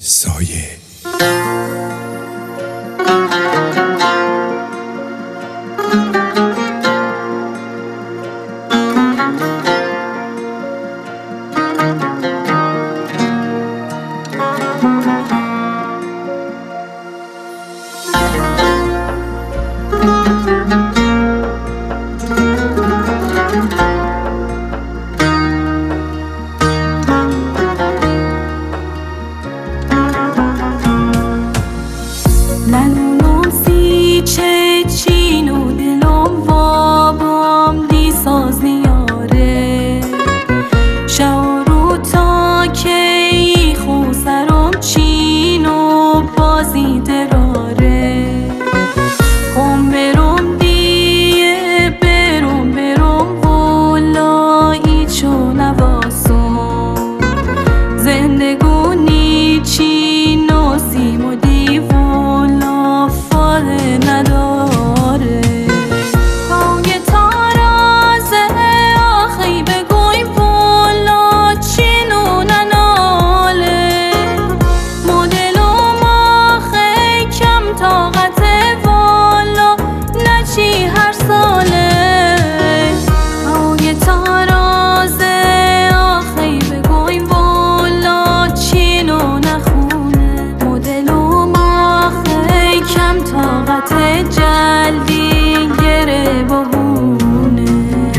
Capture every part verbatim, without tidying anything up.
سایه. ننونم سی چه چین و دلم وابام دی ساز نیاره شعرو تا کی خو سرم چین و بازی دراره خم برم دیه برم برم ولایی چو نواسم زندگونی چین و سیم و دیو نداره پای تارازه آخی بگویم والا چینو نناله مدلوم آخی کم طاقت والا نچی هر ساله پای تارازه آخی بگویم والا چینو نخونه مدلوم آخی کم طاقت جلدی گره بهونه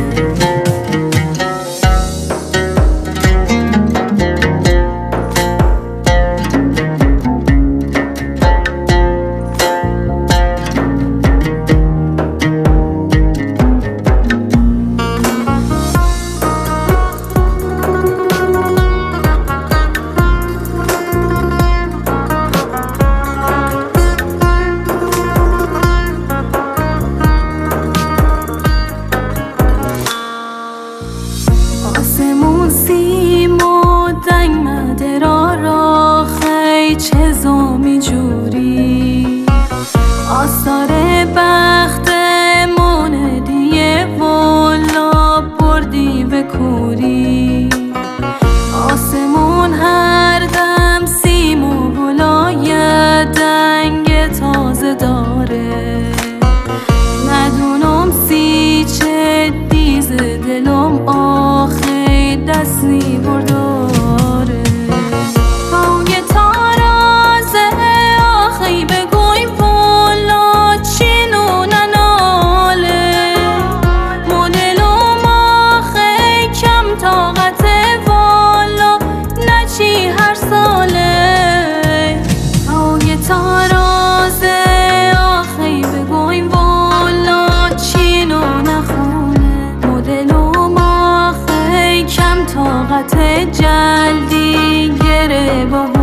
آسمون سیم و دنگ مدرا را خی چه زومی جوری آثار بخت موندیه والا بردی به کوری آسمون هر دم سیم و بلای دنگ تازه داره ندونم سی چه دیز دلم آخی دستی برداره پای تارازه آخی بگویم والا چینو نناله مدلوم آخی کم طاقت والا نچی هر ساله پای تارازه آخی بگویم والا چینو نخونه مدلوم آخی کم طاقت جلدی گره با